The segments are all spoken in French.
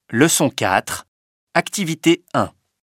Leçon 4, activité 1.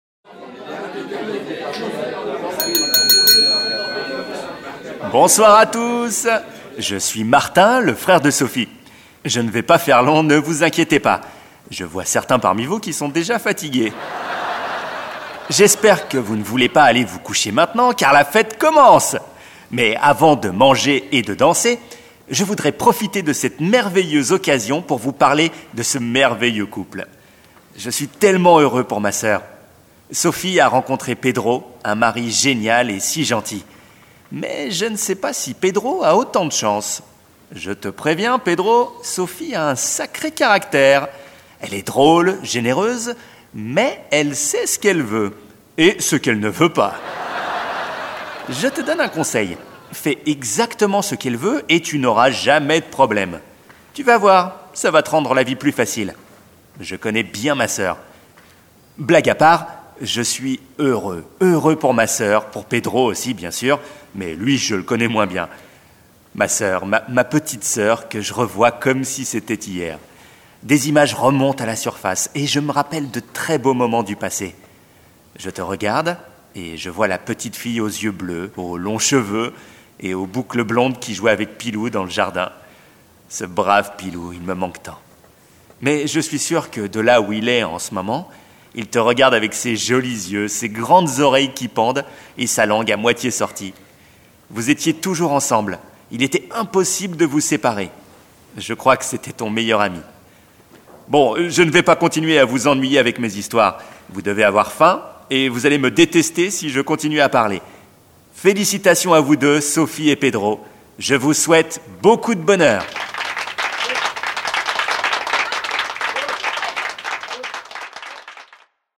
Bonsoir à tous, je suis Martin, le frère de Sophie. Je ne vais pas faire long, ne vous inquiétez pas. Je vois certains parmi vous qui sont déjà fatigués. J'espère que vous ne voulez pas aller vous coucher maintenant, car la fête commence. Mais avant de manger et de danser, je voudrais profiter de cette merveilleuse occasion pour vous parler de ce merveilleux couple. Je suis tellement heureux pour ma sœur. Sophie a rencontré Pedro, un mari génial et si gentil. Mais je ne sais pas si Pedro a autant de chance. Je te préviens, Pedro, Sophie a un sacré caractère. Elle est drôle, généreuse, mais elle sait ce qu'elle veut et ce qu'elle ne veut pas. Je te donne un conseil. Fais exactement ce qu'elle veut et tu n'auras jamais de problème. Tu vas voir, ça va te rendre la vie plus facile. Je connais bien ma sœur. Blague à part, je suis heureux pour ma sœur, pour Pedro aussi bien sûr, mais lui je le connais moins bien. Ma sœur, ma petite sœur que je revois comme si c'était hier. Des images remontent à la surface et je me rappelle de très beaux moments du passé. Je te regarde et je vois la petite fille aux yeux bleus, aux longs cheveux et aux boucles blondes qui jouait avec Pilou dans le jardin. Ce brave Pilou, il me manque tant. Mais je suis sûr que de là où il est en ce moment, il te regarde avec ses jolis yeux, ses grandes oreilles qui pendent et sa langue à moitié sortie. Vous étiez toujours ensemble. Il était impossible de vous séparer. Je crois que c'était ton meilleur ami. Bon, je ne vais pas continuer à vous ennuyer avec mes histoires. Vous devez avoir faim et vous allez me détester si je continue à parler. Félicitations à vous deux, Sophie et Pedro. Je vous souhaite beaucoup de bonheur.